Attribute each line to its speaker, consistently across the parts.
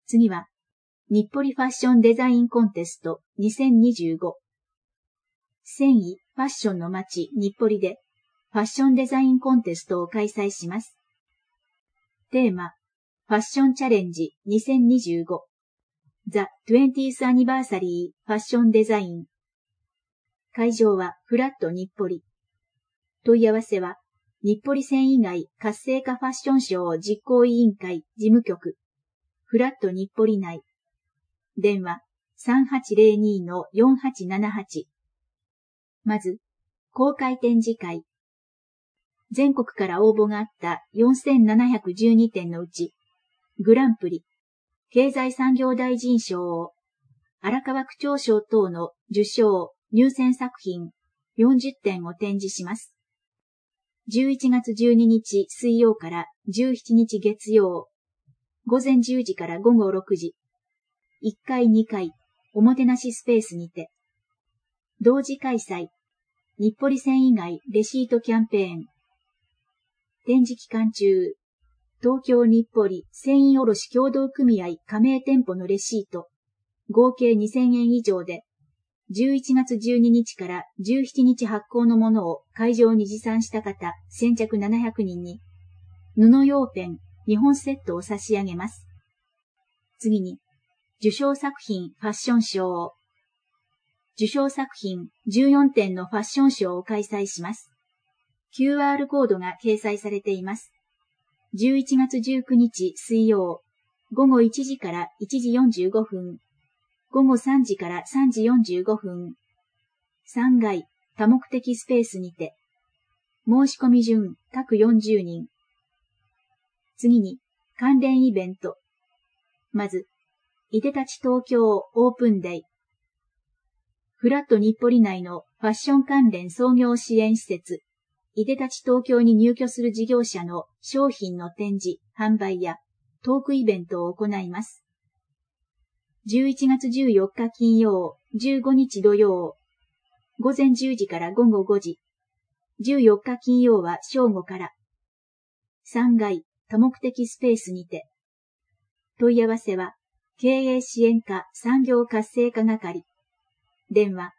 Speaker 1: 次は、日暮里ファッションデザインコンテスト2025。繊維ファッションの街日暮里で、ファッションデザインコンテストを開催します。テーマ、ファッションチャレンジ2025。The 20th Anniversary ファッションデザイン。会場はフラット日暮里。問い合わせは、日暮里繊維街活性化ファッションショー実行委員会事務局。フラット日暮里内。電話 3802-4878。まず、公開展示会。全国から応募があった4712点のうち、グランプリ、経済産業大臣賞、荒川区長賞等の受賞、入選作品40点を展示します。11月12日水曜から17日月曜、午前10時から午後6時、1階2階、おもてなしスペースにて、同時開催、日暮里繊維街レシートキャンペーン。展示期間中、東京日暮里繊維卸協同組合加盟店舗のレシート、合計2000円以上で、11月12日から17日発行のものを会場に持参した方、先着700人に、布用ペン2本セットを差し上げます。次に、受賞作品ファッションショー。受賞作品14点のファッションショーを開催します。QR コードが掲載されています。11月19日水曜、午後1時から1時45分、午後3時から3時45分、3階多目的スペースにて、申し込み順各40人。次に、関連イベント。まず、いでたち東京オープンデイ。フラット日暮里内のファッション関連創業支援施設、いでたち東京に入居する事業者の商品の展示、販売やトークイベントを行います。11月14日金曜、15日土曜、午前10時から午後5時、14日金曜は正午から、3階多目的スペースにて、問い合わせは、経営支援課産業活性化係。電話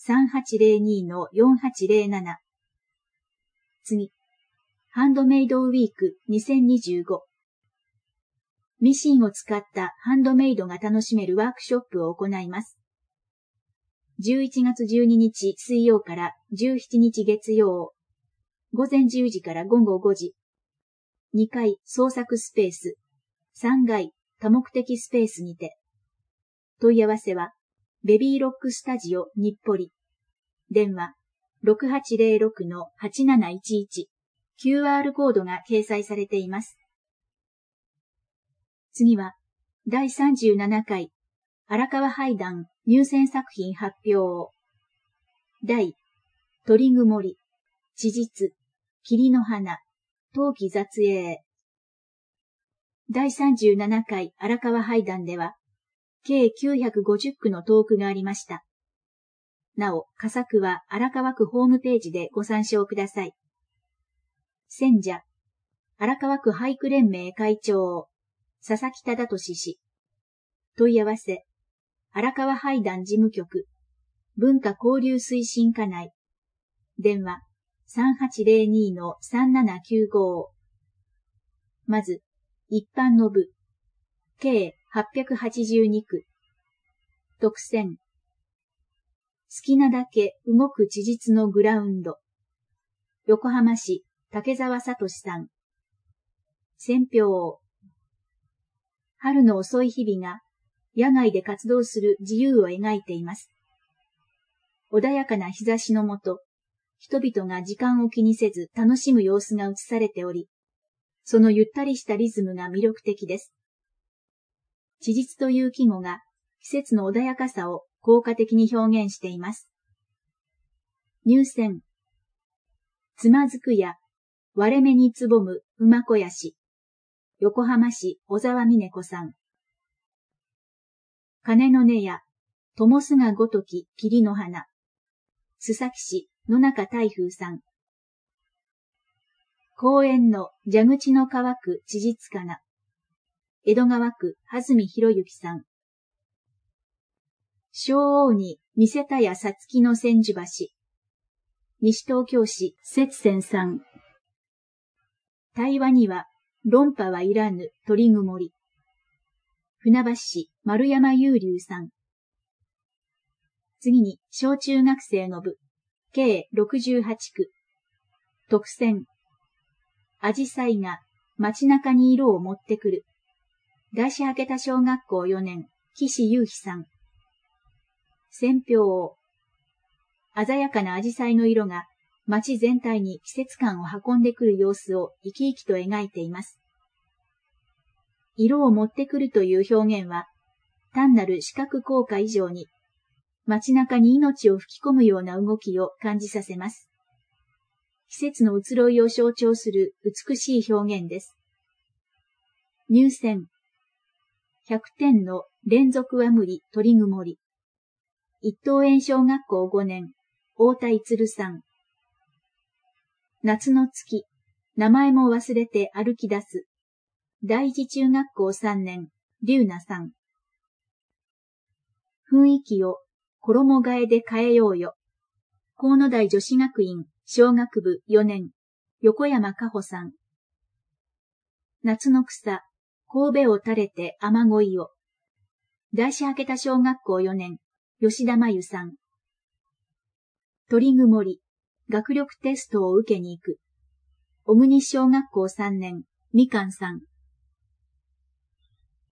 Speaker 1: 3802-4807。次。ハンドメイドウィーク2025。ミシンを使ったハンドメイドが楽しめるワークショップを行います。11月12日水曜から17日月曜。午前10時から午後5時。2階創作スペース。3階多目的スペースにて。問い合わせは、ベビーロックスタジオ日暮里。電話 6806-8711。QR コードが掲載されています。次は、第37回、荒川俳壇入選作品発表。第、鳥曇り、地実、霧の花、陶器雑影。第37回荒川俳壇では、計950句のトークがありました。なお、佳作は荒川区ホームページでご参照ください。選者、荒川区俳句連盟会長、佐々木忠俊氏。問い合わせ、荒川俳壇事務局、文化交流推進課内。電話、3802-3795。まず、一般の部、計882句。特選。好きなだけ動く地実のグラウンド。横浜市竹澤聡さん。選評。春の遅い日々が野外で活動する自由を描いています。穏やかな日差しのもと、人々が時間を気にせず楽しむ様子が映されており、そのゆったりしたリズムが魅力的です。地実という季語が季節の穏やかさを効果的に表現しています。入選。つまずくや、割れ目につぼむ馬小屋市。横浜市小沢峰子さん。鐘の音や、灯すがごとき霧の花。須崎市野中大風さん。公園の蛇口の乾く地実かな。 江戸川区、羽住博之さん。小王に見せたやさつきの千住橋。西東京市、節仙さん。対話には、論破はいらぬ、鳥曇り。船橋市、丸山雄龍さん。次に、小中学生の部、計68区。特選。アジサイが街中に色を持ってくる。大師明田小学校4年、岸優飛さん。選評。鮮やかなアジサイの色が街全体に季節感を運んでくる様子を生き生きと描いています。色を持ってくるという表現は、単なる視覚効果以上に、街中に命を吹き込むような動きを感じさせます。季節の移ろいを象徴する美しい表現です。入選。100点の連続は無理鳥曇り。一等園小学校5年、太田逸さん。夏の月、名前も忘れて歩き出す。第一中学校3年、龍奈さん。雰囲気を衣替えで変えようよ。河野台女子学院小学部4年、横山加穂さん。夏の草、神戸を垂れて雨乞いを。大師明田小学校4年、吉田真由さん。鳥曇り、学力テストを受けに行く。小国小学校3年、みかんさん。